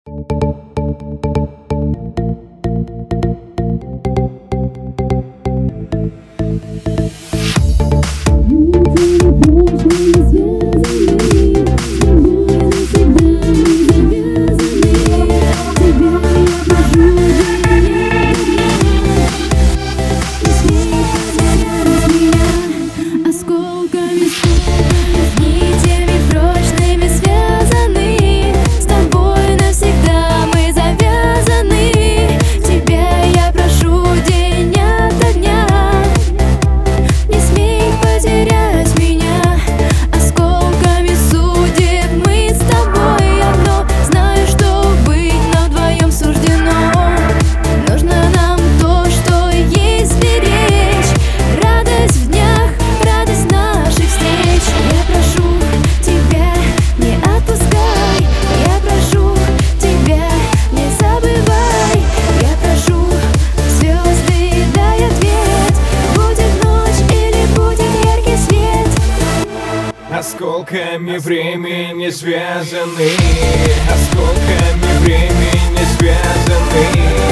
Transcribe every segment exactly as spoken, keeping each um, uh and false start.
Осколками времени связаны, осколками времени связаны.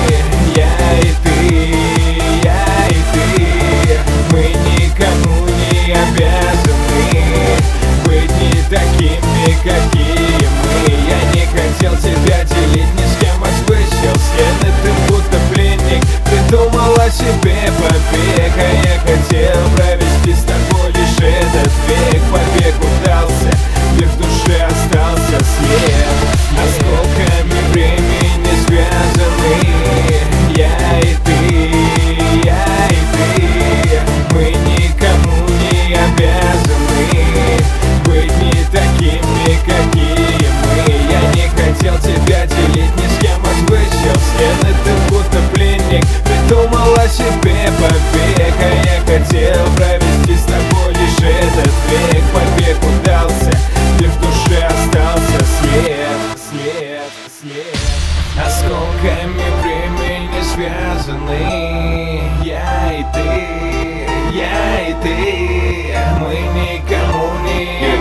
Я и ты, я и ты, мы никому не обязаны быть не такими, какие мы. Я не хотел тебя делить ни с кем, а свыщил стены. Ты будто пленник, придумал о себе побег. А я хотел провести с тобой лишь этот век. Побег удался, лишь в душе остался след. Осколками времени связаны. Я и ты, я и ты, мы никому не обязаны быть не такими, какие мы. Я не хотел тебя делить ни с кем, а свыщил стены. Ты будто пленник, придумал о себе побег. А я хотел провести с тобой лишь этот век. Побег удался, лишь в душе остался след, след, след. Осколками времени связаны. Я и ты, я и ты, мы никому не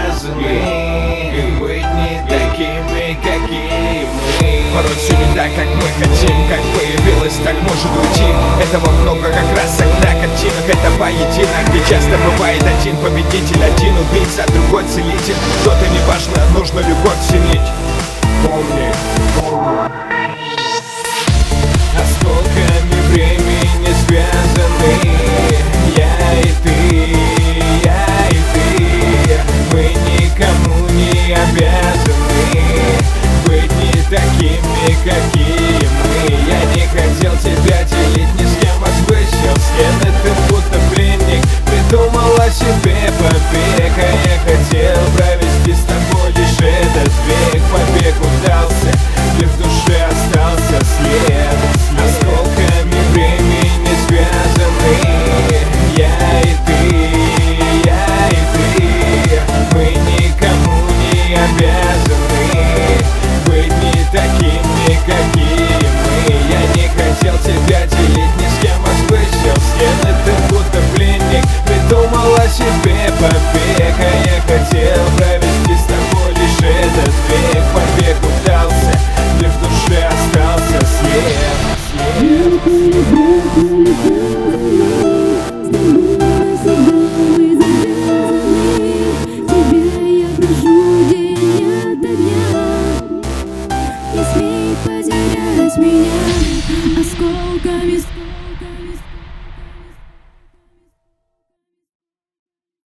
обязаны быть не такими, какие мы. Порой все не так, как мы хотим. Как появилось, так может уйти. Этого много как раз тогда картинок. Это поединок, где часто бывает один победитель, один убийца, другой целитель. Кто-то неважно, нужно любовь ценить. Помни, помни. Осколками времени связаны. Я и ты, я и ты, мы никому не обязаны быть не такими, какие мы. Я не хотел тебя делить ни с кем, а свыщил стены. Ты будто пленник, придумал о себе побег. А я хотел провести с тобой лишь этот век. Побег удался, лишь в душе остался след. Осколками времени связаны. Я и ты, я и ты, мы никому не обязаны быть не такими, какие мы. Я не хотел тебя делить ни с кем, а свыщил стены. Ты будто пленник, придумал о себе побег. А я хотел провести с тобой лишь этот век. Побег удался, лишь в душе остался след, Не смей потерять меня осколками.